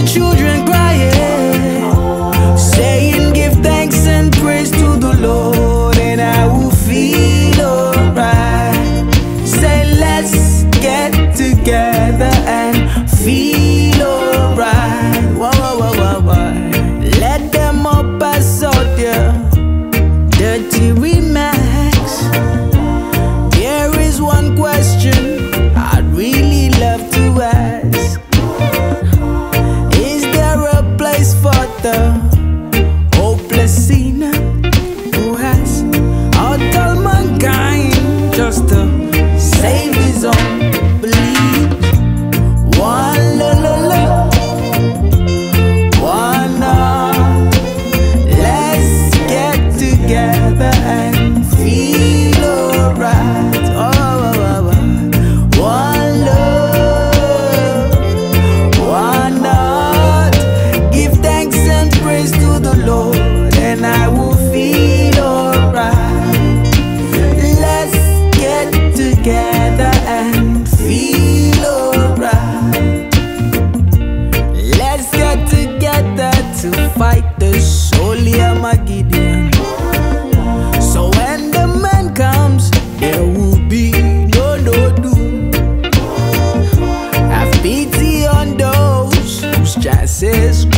the children crying, saying give thanks and praise to the Lord, and I will feel alright. Say let's get together and feel alright. Whoa, whoa, whoa, whoa, whoa. Let them up pass out there, dirty remarks. There is one question I'd really love to ask. Is there a place for the hopeless sinner who has all mankind just to save his own belief? One love, one heart. Let's get together and feel alright. One love, one heart. Give thanks and praise to the Lord, and I will feel alright. Let's get together and feel alright. Let's get together to fight the Holy Armageddon. So when the man comes, there will be no doom. Have pity on those whose chances